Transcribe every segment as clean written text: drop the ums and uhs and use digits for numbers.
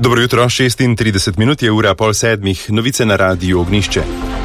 Dobro jutro, 36 minut je ura, 6:30, novice na Radiu Ognjišče.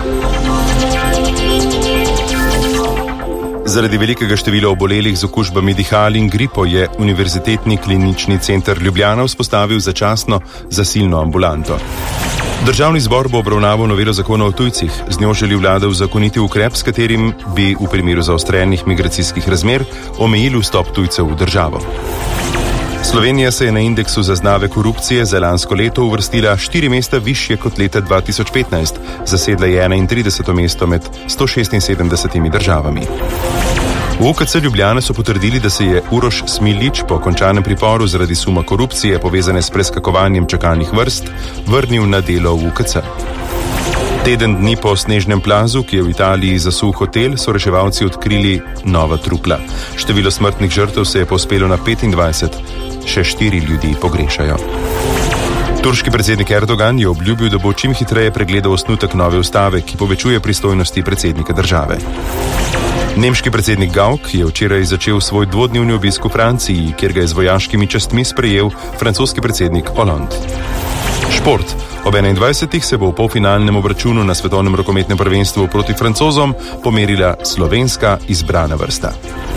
Zaradi velikega števila obolelih z okužbami dihal in gripo je Univerzitetni klinični center Ljubljana vzpostavil začasno zasilno ambulanto. Državni zbor bo obravnaval novelo zakona o tujcih. Z njo želi vlada uzakoniti ukrep, s katerim bi v primeru zaostrenih migracijskih razmer omejili vstop tujcev v državo. Slovenija se je na indeksu zaznave korupcije za lansko leto uvrstila 4 mesta višje kot leta 2015, zasedla je 31. mesto med 176 državami. V UKC Ljubljana so potrdili, da se je Uroš Smiljić po končanem priporu zaradi suma korupcije povezane s preskakovanjem čakalnih vrst vrnil na delo v UKC. Teden dni po snežnem plazu, ki je v Italiji zasul hotel, so reševalci odkrili nova trupla. Število smrtnih žrtev se je povzpelo na 25, še 4 ljudi pogrešajo. Turški predsednik Erdogan je obljubil, da bo čim hitreje pregledal osnutek nove ustave, ki povečuje pristojnosti predsednika države. Nemški predsednik Gauck je včeraj začel svoj dvodnevni obisk v Franciji, kjer ga je z vojaškimi častmi sprejel francoski predsednik Hollande. Šport. Ob 21. se bo v polfinalnem obračunu na svetovnem rokometnem prvenstvu proti Francozom pomerila slovenska izbrana vrsta.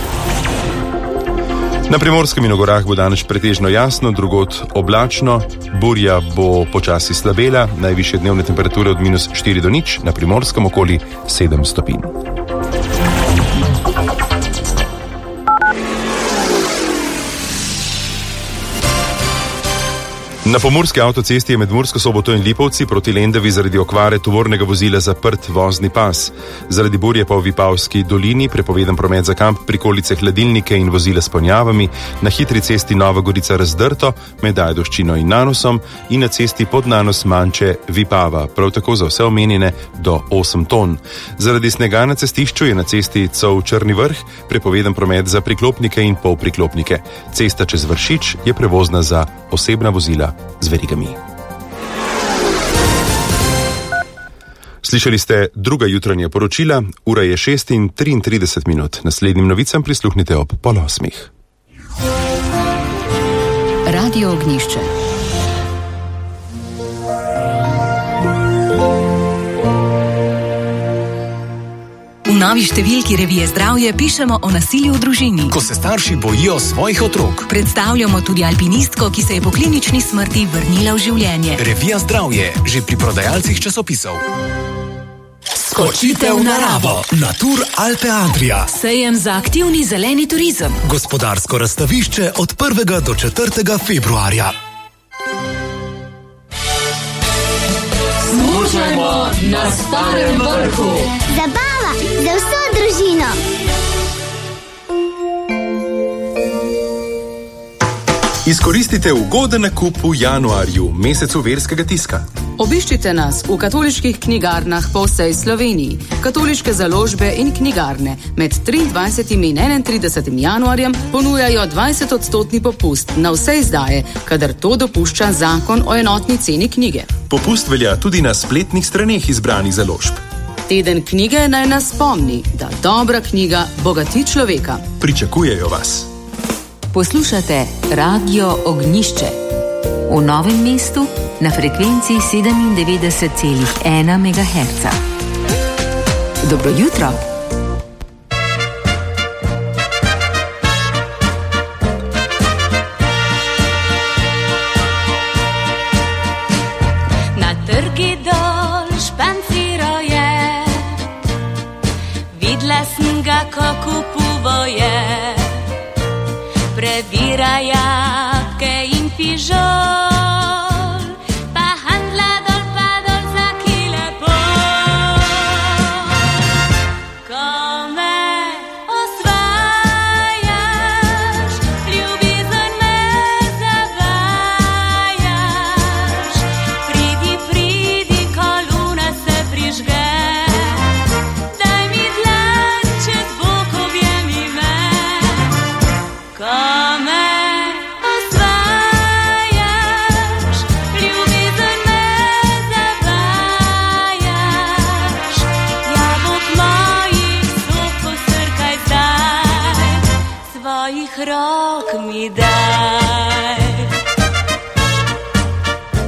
Na Primorskem in v gorah bo danes pretežno jasno, drugod oblačno, burja bo počasi slabela, najvišje dnevne temperature od -4 do 0, na Primorskem okoli 7 stopinj. Na pomurski avtocesti je med Mursko Soboto in Lipovci proti Lendavi zaradi okvare tovornega vozila zaprt vozni pas. Zaradi burje pa v Vipavski dolini prepovedan promet za kamp, prikolice, hladilnike in vozila s ponjavami, na hitri cesti Nova Gorica Razdrto med Ajdovščino in Nanosom in na cesti pod Nanos Manče Vipava, prav tako za vse omenjene do 8 ton. Zaradi snega na cestišču je na cesti Cov Črni Vrh prepovedan promet za priklopnike in polpriklopnike. Cesta čez Vršič je prevozna za osebna vozila z verigami. Slišali ste druga jutranja poročila, ura je 6:33 minut. Naslednjim novicam prisluhnite ob 7:30. Radio Ognjišče. V novi številki revije Zdravje pišemo o nasilju v družini. Ko se starši bojijo svojih otrok. Predstavljamo tudi alpinistko, ki se je po klinični smrti vrnila v življenje. Revija Zdravje, že pri prodajalcih časopisov. Skočite v naravo. Natur Alpe Adria. Sejem za aktivni zeleni turizem. Gospodarsko razstavišče od 1. do 4. februarja. Smučajmo na Starem vrhu. Zabava za vso družino. Izkoristite ugoden nakup v januarju, mesecu verskega tiska. Obiščite nas v katoliških knjigarnah po vsej Sloveniji. Katoliške založbe in knjigarne med 23. in 31. januarjem ponujajo 20% popust na vse izdaje, kadar to dopušča zakon o enotni ceni knjige. Popust velja tudi na spletnih straneh izbranih založb. Teden knjige naj nas spomni, da dobra knjiga bogati človeka. Pričakujejo vas. Poslušate Radio Ognjišče v Novem mestu na frekvenciji 97,1 MHz. Dobro jutro. Na trgi dol španciro je, videla sem ga, ko kupovoje. Prebira jabolke in fižol, pa handla dol pa dol za kile pol. Ko me osvajaš, ljubezen me zavajaš. Pridi, pridi, ko luna se prižge, daj mi dlan čez bok, objemi me. Ko me osvajaš, ljubezen me zavajaš. Jabolk mojih sok posrkaj zdaj, svojih rok mi daj.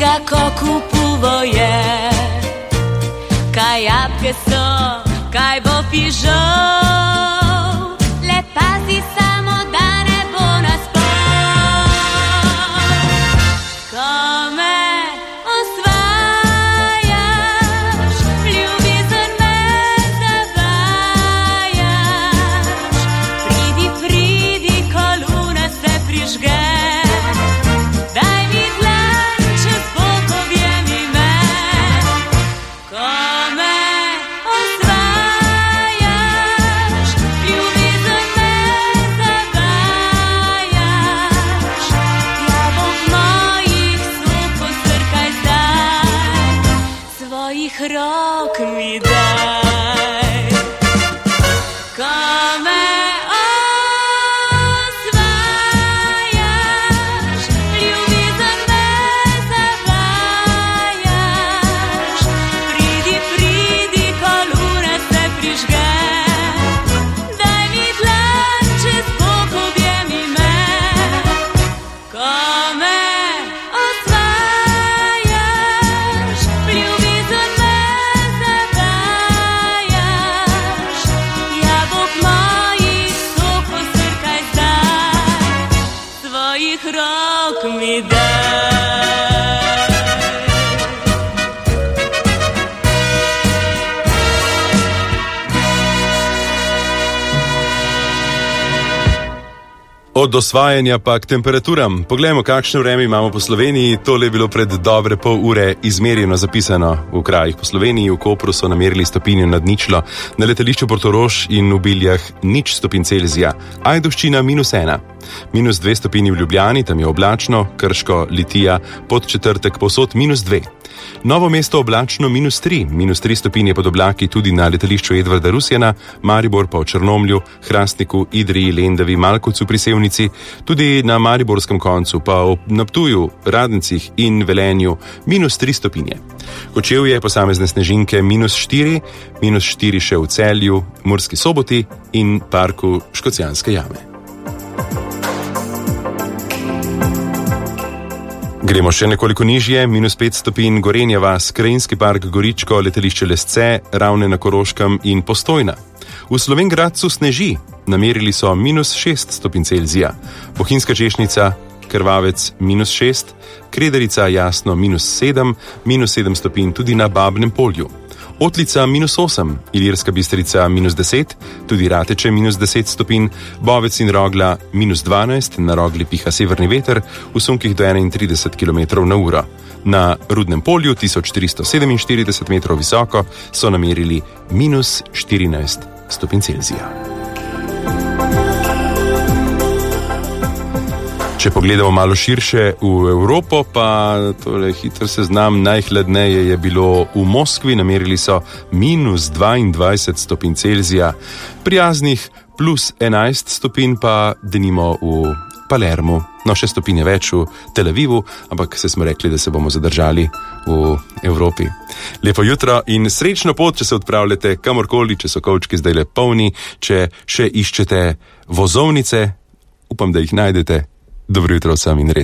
ga ko kupuvo je. Kaj jabke so, kaj bo fižol, le pazi samo, da ne bo nas pol. Ko me osvajaš, ljubezen me zavajaš, pridi, pridi, ko luna se prižge. Rok mi daj, ko me osvajaš, ljubezen me zavajaš, pridi, pridi, ko luna se prižge, daj mi dlan čez bok, objemi me, ko me rok mi daj. Od osvajanja pa k temperaturam. Poglejmo, kakšno vreme imamo po Sloveniji. Tole je bilo pred dobre pol ure izmerjeno zapisano v krajih po Sloveniji. V Kopru so namerili stopinjo nad ničlo, na letališču Portorož in v Biljah 0 stopinj Celzija, Ajdovščina -1. -2 stopinji v Ljubljani, tam je oblačno, Krško, Litija, Podčetrtek povsod -2. Novo mesto oblačno -3, -3 stopinje pod oblaki tudi na letališču Edvarda Rusjana, Maribor pa v Črnomlju, Hrastniku, Idriji, Lendavi, Malkovcu pri Sevnici, tudi na mariborskem koncu pa na Ptuju, Radnicih in Velenju -3 stopinje. Kočevje posamezne snežinke -4, -4 še v Celju, Murski Soboti in parku Škocjanske jame. Gremo še nekoliko nižje, -5 stopinj Gorenja vas, Krajinski park Goričko, letališče Lesce, Ravne na Koroškem in Postojna. V Slovenj Gradcu sneži, namerili so -6 stopinj Celzija, Bohinjska Češnjica, Krvavec -6, Krederica jasno -7, -7 stopinj tudi na Babnem Polju. Otlica -8, Ilirska Bistrica -10, tudi Rateče -10 stopinj, Bovec in Rogla -12, na Rogli piha severni veter, v sunkih do 31 km/h. Na Rudnem polju, 1447 metrov visoko, so namerili -14 stopinj Celzija. Če pogledamo malo širše v Evropo, pa tole hiter seznam, najhladneje je bilo v Moskvi, namerili so -22 stopinj Celzija, prijaznih +11 stopinj pa denimo v Palermu, no še stopinje več v Tel Avivu, ampak se smo rekli, da se bomo zadržali v Evropi. Lepo jutro in srečno pot, če se odpravljate kamorkoli, če so kovčki zdaj le polni, če še iščete vozovnice, upam, da jih najdete. Dobro jutro vsem in res.